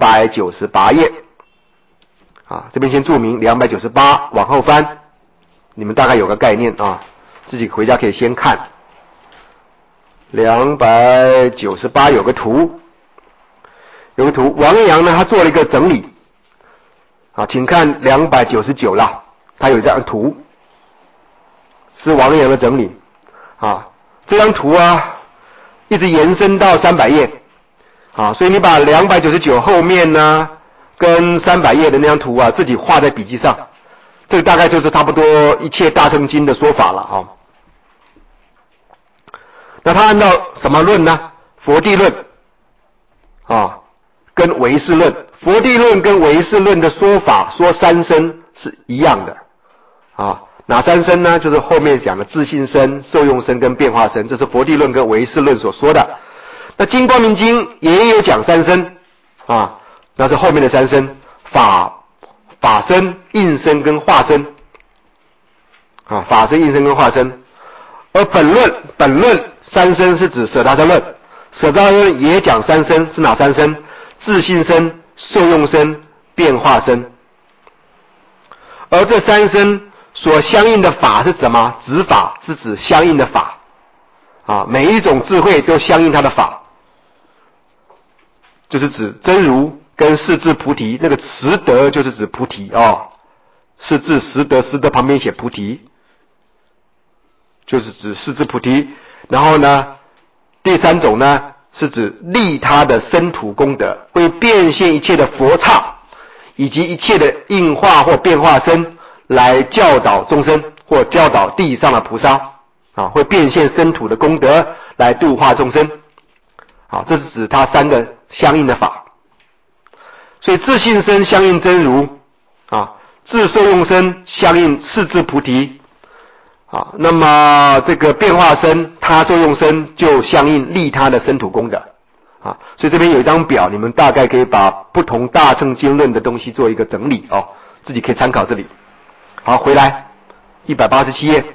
298页这边先注明298，往后翻，你们大概有个概念啊，自己回家可以先看。298有个图，王阳呢他做了一个整理请看299啦，他有这张图，是王阳的整理这张图一直延伸到300页所以你把299后面呢跟300页的那张图自己画在笔记上，这个大概就是差不多一切大乘经的说法了那他按照什么论呢？佛地论跟唯识论。佛地论跟唯识论的说法，说3身是一样的哪3身呢？就是后面讲的自性身、受用身跟变化身，这是佛地论跟唯识论所说的。那金光明经也有讲3身那是后面的3身，法身、应身跟化身法身、应身跟化身。而本论3身是指舍他身论，舍他身论也讲3身，是哪3身？自性身、受用身、变化身。而这3身所相应的法是什么？指法是指相应的法每一种智慧都相应它的法，就是指真如、 跟四字菩提，那个十德就是指菩提哦，四字十德，十德旁边写菩提，就是指四字菩提。然后呢，第三种呢是指利他的身土功德，会变现一切的佛刹，以及一切的应化或变化身来教导众生，或教导地上的菩萨啊，会变现身土的功德来度化众生。好，这是指它三个相应的法。所以自性身相应真如啊，自受用身相应四字菩提啊，那么这个变化身他受用身就相应利他的身土功德啊。所以这边有一张表，你们大概可以把不同大乘经论的东西做一个整理哦，自己可以参考这里。好，回来187页。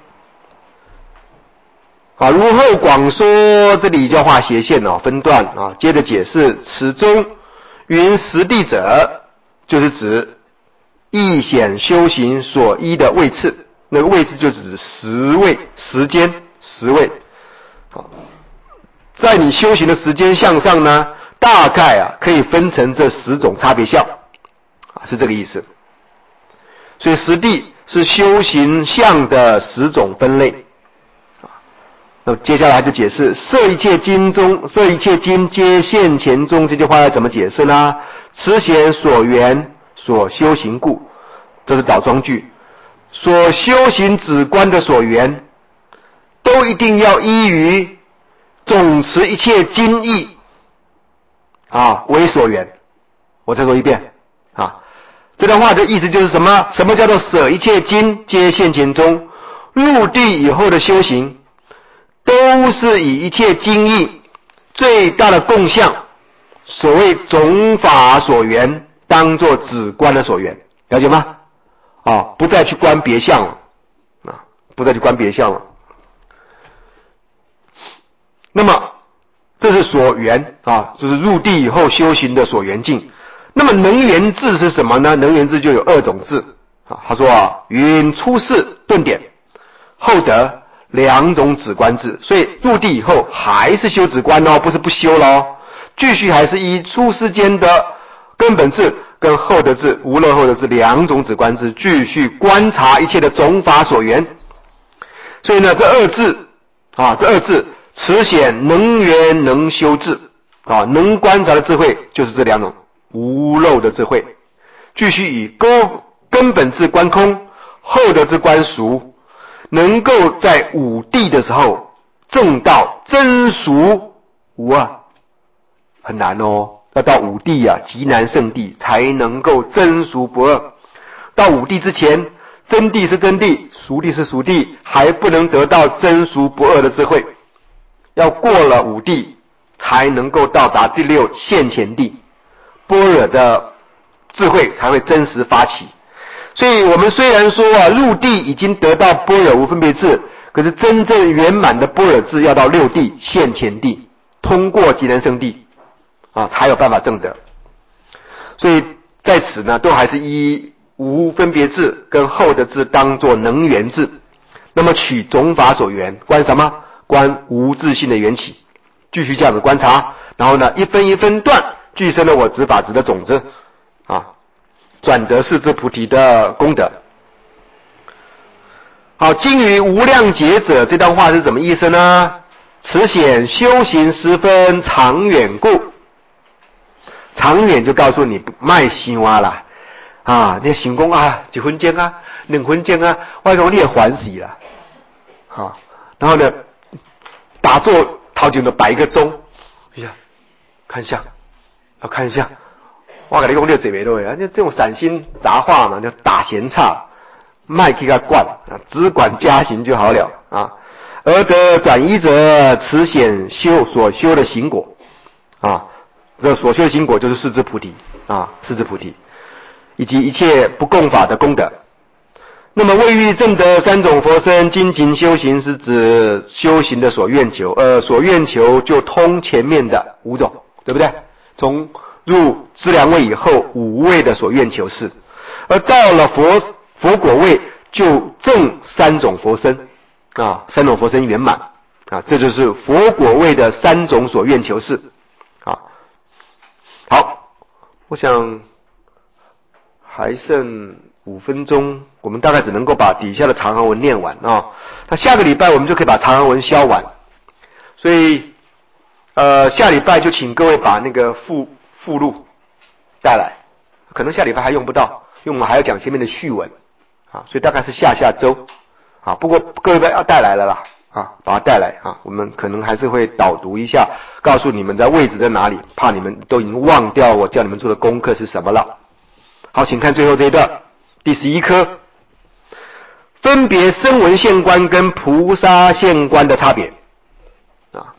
好，如后广说，这里就画斜线哦，分段啊，接着解释此中云实地者，就是指义显修行所依的位次，那个位置就指时位、时间、时位。好，在你修行的时间项上呢，大概可以分成这10种差别项啊，是这个意思。所以实地是修行项的10种分类。那么接下来就解释摄一切经中，摄一切经皆现前中，这句话要怎么解释呢？此显所缘所修行故，这是倒装句。所修行止观的所缘，都一定要依于总持一切经义啊为所缘。我再说一遍啊，这段话的意思就是什么？什么叫做舍一切经皆现前中？入地以后的修行都是以一切经义最大的共相，所谓总法所缘，当作止观的所缘，了解吗？不再去观别相了啊，不再去观别相了。那么这是所缘啊，就是入地以后修行的所缘境。那么能缘智是什么呢？能缘智就有2种智啊。他说云出世顿点，后得2种止观智，所以入地以后还是修止观哦，不是不修咯，继续还是依出世间的根本智跟后得智、无漏后得智2种止观智，继续观察一切的总法所缘。所以呢，这2智啊，这2智此显能缘能修智啊，能观察的智慧就是这2种无漏的智慧，继续以根本智观空，后得智观俗，能够在五地的时候证到真俗无二，很难哦，要到五地极难胜地才能够真俗不二。到五地之前，真谛是真谛，俗谛是俗谛，还不能得到真俗不二的智慧，要过了五地才能够到达第6现前地，般若的智慧才会真实发起。所以我们虽然说入地已经得到般若无分别智，可是真正圆满的般若智要到6地现前地，通过极难胜地才有办法证得。所以在此呢，都还是依无分别智跟后得智当作能缘智。那么取总法所缘，观什么？观无自性的缘起，继续这样子观察，然后呢，一分一分断，具生了我执法执的种子转得四字菩提的功德。好，经于无量劫者，这段话是什么意思呢？此显修行十分长远故，长远就告诉你卖心啦你想讲1分钟2分钟我讲你也欢喜啦然后呢，打坐头前就摆1个钟，看一下，要看一下。我跟你讲，你就坐不落这种散心杂话嘛，就打闲岔，卖去个惯只管加行就好了而得转依者，此显所修的行果这所修的行果就是四字菩提四字菩提，以及一切不共法的功德。那么未欲证得3种佛身，精勤修行是指修行的所愿求，所愿求就通前面的5种，对不对？从入资粮位以后5位的所愿求是，而到了佛果位就证3种佛身3种佛身圆满这就是佛果位的3种所愿求是好， 我想还剩5分钟，我们大概只能够把底下的长行文念完啊。那下个礼拜我们就可以把长行文消完，所以下礼拜就请各位把那个附录带来，可能下礼拜还用不到，因为我们还要讲前面的序文啊，所以大概是下周啊。不过各位要带来了啦啊，把它带来啊，我们可能还是会导读一下，告诉你们在位置在哪里，怕你们都已经忘掉我叫你们做的功课是什么了。好，请看最后这一段，第11科，分别声闻现观跟菩萨现观的差别啊。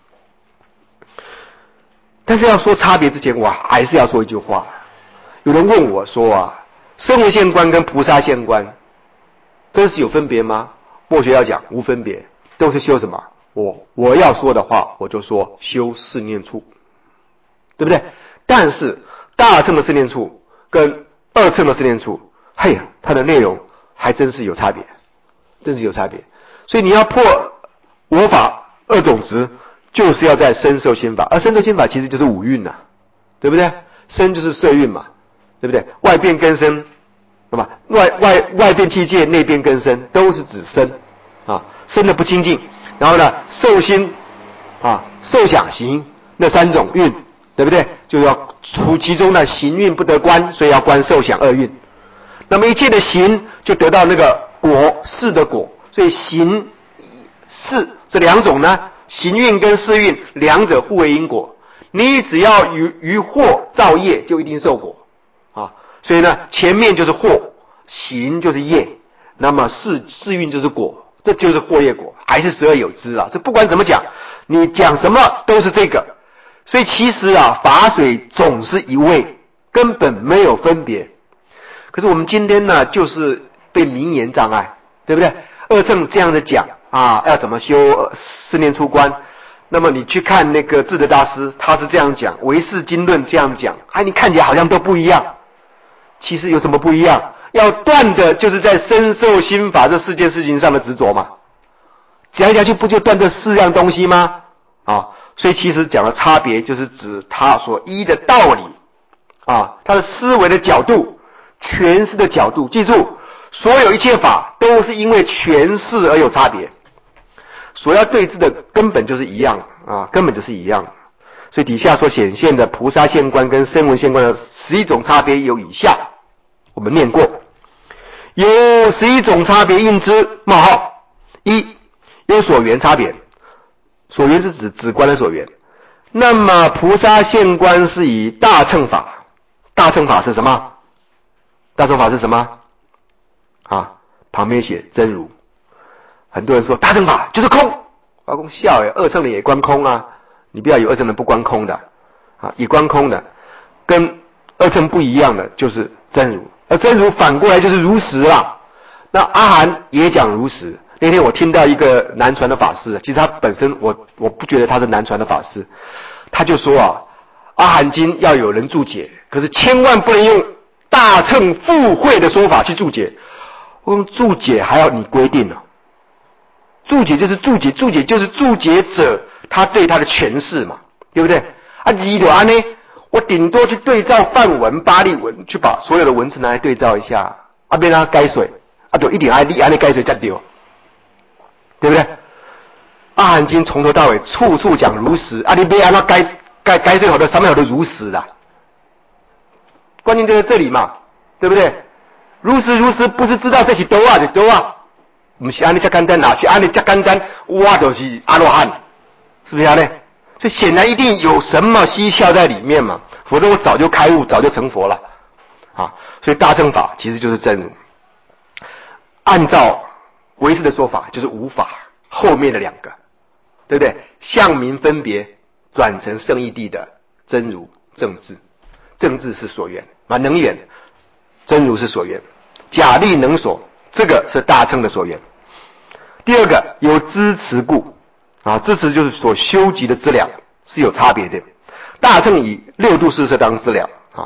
但是要说差别之前，我还是要说一句话。有人问我说啊，声闻现观跟菩萨现观真是有分别吗？墨学要讲无分别，都是修什么？我要说的话，我就说修四念处，对不对？但是大乘的四念处跟二乘的四念处，嘿，它的内容还真是有差别，真是有差别。所以你要破我法二种执，就是要在身受心法，而身受心法其实就是五蕴呐，对不对？身就是色蕴嘛，对不对？外变根身，那么外变气界，内变根身，都是指身啊，身的不清净。然后呢，受心啊，受想行那3种蕴，对不对？就要除其中的行蕴不得观，所以要观受想二蕴。那么一切的行就得到那个果，事的果，所以行事这2种呢，行蕴跟事蕴两者互为因果。你只要于惑造业，就一定受果啊。所以呢，前面就是惑，行就是业，那么事蕴就是果，这就是惑业果，还是12有支啊。这不管怎么讲，你讲什么都是这个。所以其实啊，法水总是一味，根本没有分别。可是我们今天呢，就是被名言障碍，对不对？二乘这样的讲啊，要怎么修四念处观？那么你去看那个智德大师，他是这样讲，唯识经论这样讲，哎，你看起来好像都不一样。其实有什么不一样？要断的就是在身受心法这4件事情上的执着嘛。讲来讲去不就断这4样东西吗？啊，所以其实讲的差别就是指他所依的道理啊，他的思维的角度、诠释的角度。记住，所有一切法都是因为诠释而有差别，所要对治的根本就是一样啊，根本就是一样。所以底下所显现的菩萨现观跟声闻现观的11种差别有以下，我们念过，有11种差别应知：冒号1，有所缘差别，所缘是指止观的所缘。那么菩萨现观是以大乘法，大乘法是什么？大乘法是什么？啊，旁边写真如。很多人说大乘法就是空，我讲笑耶，二乘的也观空啊，你不要以为二乘的不观空的啊，也观空的，跟二乘不一样的就是真如，而真如反过来就是如实啦。那阿含也讲如实。那天我听到一个南传的法师，其实他本身我不觉得他是南传的法师，他就说啊，阿含经要有人注解，可是千万不能用大乘附会的说法去注解。我用注解还要你规定呢、注解就是注解，注解就是注解者他对他的诠释嘛，对不对？啊，你就安呢，我顶多去对照梵文、巴利文，去把所有的文字拿来对照一下，啊，别让它改水，啊，就一点爱你安尼改水才对，对不对？阿含经从头到尾处处讲如实，啊，你别按照改水好的上面有的如实啦，关键就在这里嘛，对不对？如实不是知道这是多啊就多啊。不是安尼这简单啊，是安尼这简单，我就是阿罗汉，是不是啊？所以显然一定有什么蹊跷在里面嘛，否则我早就开悟，早就成佛了啊！所以大乘法其实就是真如，按照唯识的说法就是无法后面的2个，对不对？相名分别转成圣义谛的真如正智，正智是所缘啊，能缘，真如是所缘，假立能所，这个是大乘的所缘。第2个有支持故啊，支持就是所修集的资粮是有差别的。大乘以6度四摄当资粮啊。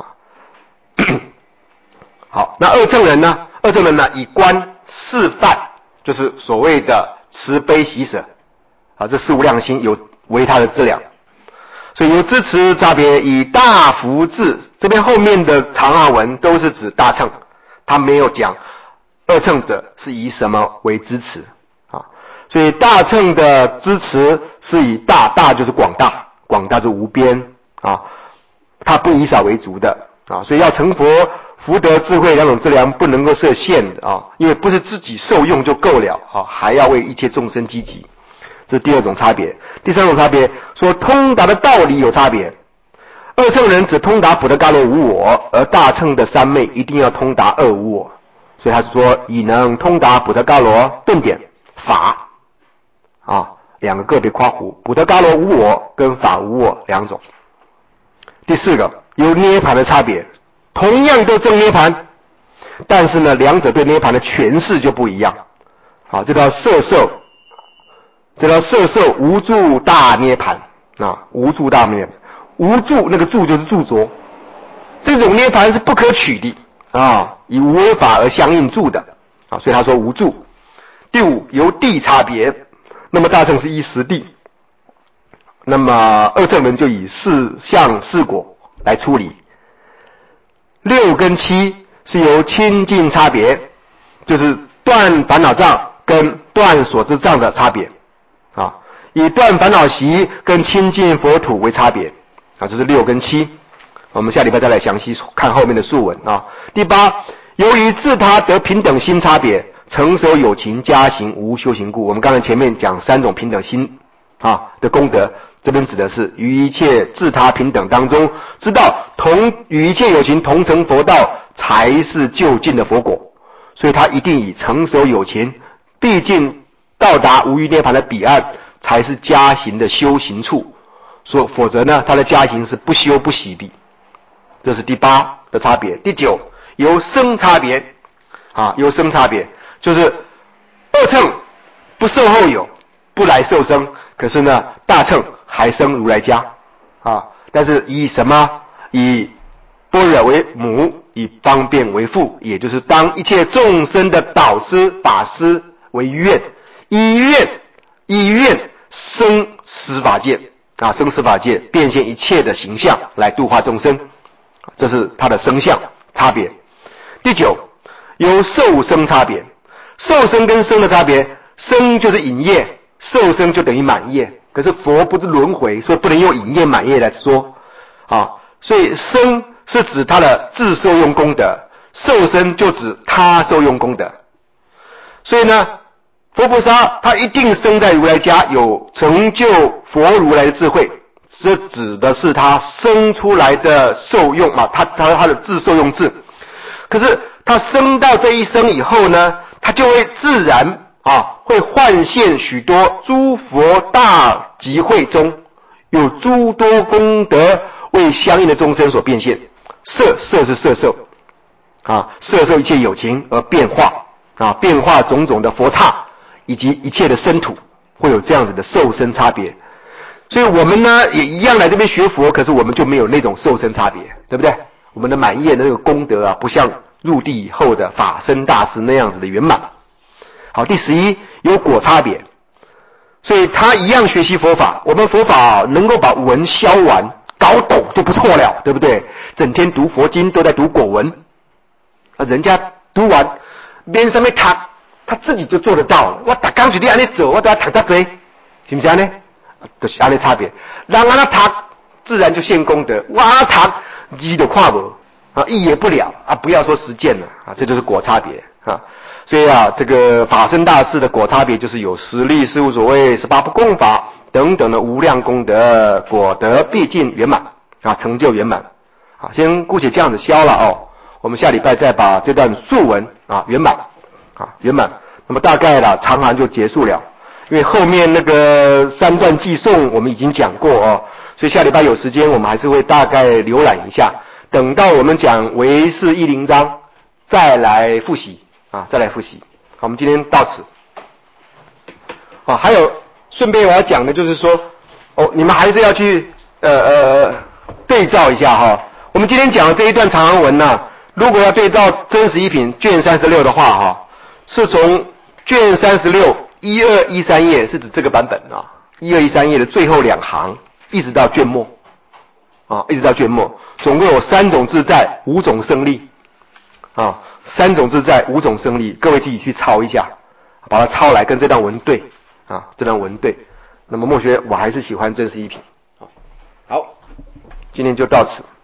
好，那二乘人呢？二乘人呢以观示范，就是所谓的慈悲喜舍啊，这4无量心有为他的资粮。 所以由支持差别以大福字，这边后面的长行文都是指大乘，他没有讲二乘者是以什么为支持啊。所以大乘的支持是以大就是广大，广大是无边啊，它不以少为足的啊。所以要成佛，福德智慧两种资粮不能够设限的啊，因为不是自己受用就够了啊，还要为一切众生积极。这是第二种差别。第三种差别说通达的道理有差别，二乘人只通达补特伽罗无我，而大乘的三昧一定要通达二无我。所以他是说已能通达补特伽罗顿点法啊，两个个别括弧，补特伽罗无我跟法无我两种。第四个有涅盘的差别，同样都证涅盘，但是呢两者对涅盘的诠释就不一样。好，这条摄受无住大涅盘啊，无住大涅盘，无住那个住就是住着，这种涅盘是不可取的啊，以无为法而相应住的啊，所以他说无住。第五由地差别，那么大乘是依实地，那么二乘人就以四相四果来处理。6跟7是由清净差别，就是断烦恼障跟断所知障的差别啊，以断烦恼习跟清净佛土为差别啊，这是6跟7。我们下礼拜再来详细看后面的述文啊。第8，由于自他得平等心差别，成熟有情加行无修行故。我们刚才前面讲3种平等心啊的功德，这边指的是于一切自他平等当中，知道与一切有情同成佛道才是究竟的佛果，所以他一定以成熟有情，毕竟到达无余涅槃的彼岸才是加行的修行处，否则呢他的加行是不修不习的。这是第8的差别。第9由生差别啊，由生差别就是二乘不受后有，不来受生，可是呢大乘还生如来家啊，但是以什么？以般若为母，以方便为父，也就是当一切众生的导师法师为愿，以愿生十法界啊，生十法界变现一切的形象来度化众生，这是他的生相差别。第9由受生差别，受生跟生的差别，生就是引业，受生就等于满业，可是佛不是轮回，所以不能用引业满业来说啊，所以生是指他的自受用功德，受生就指他受用功德。所以呢佛菩萨他一定生在如来家，有成就佛如来的智慧，这指的是他生出来的受用啊，他的自受用智。可是他生到这一生以后呢，他就会自然会幻现许多诸佛大集会中有诸多功德为相应的众生所变现。色是摄受啊，摄受一切有情而变化啊，变化种种的佛刹以及一切的身土，会有这样子的受身差别。所以我们呢也一样来这边学佛，可是我们就没有那种受身差别，对不对？我们的满业的那个功德啊，不像入地以后的法身大师那样子的圆满。好，第11有果差别，所以他一样学习佛法，我们佛法能够把文消完搞懂就不错了，对不对？整天读佛经都在读果文人家读完边上面他自己就做得到了。我每天就你这样做，我都要读这多，是不是这样呢？就是这样的差别。人这样读自然就现功德，我这样读字都看不意也不了不要说实践了这就是果差别所以这个法身大士的果差别就是有实力事无所谓18不共法等等的无量功德果德毕竟圆满成就圆满先姑且这样子消了我们下礼拜再把这段述文圆满圆满。那么大概长行就结束了，因为后面那个3段寄颂我们已经讲过所以下礼拜有时间我们还是会大概浏览一下，等到我们讲唯识10章再来复习再来复习。好，我们今天到此还有顺便我要讲的就是说你们还是要去对照一下我们今天讲的这一段长行文如果要对照真实一品卷36的话是从卷36 1213页，是指这个版本1213页的最后2行一直到卷末啊，一直到卷末，总共有3种自在，5种胜利啊，3种自在，5种胜利，各位自己去抄一下，把它抄来跟这段文对啊，这段文对。那么墨学我还是喜欢真实一品。好，今天就到此。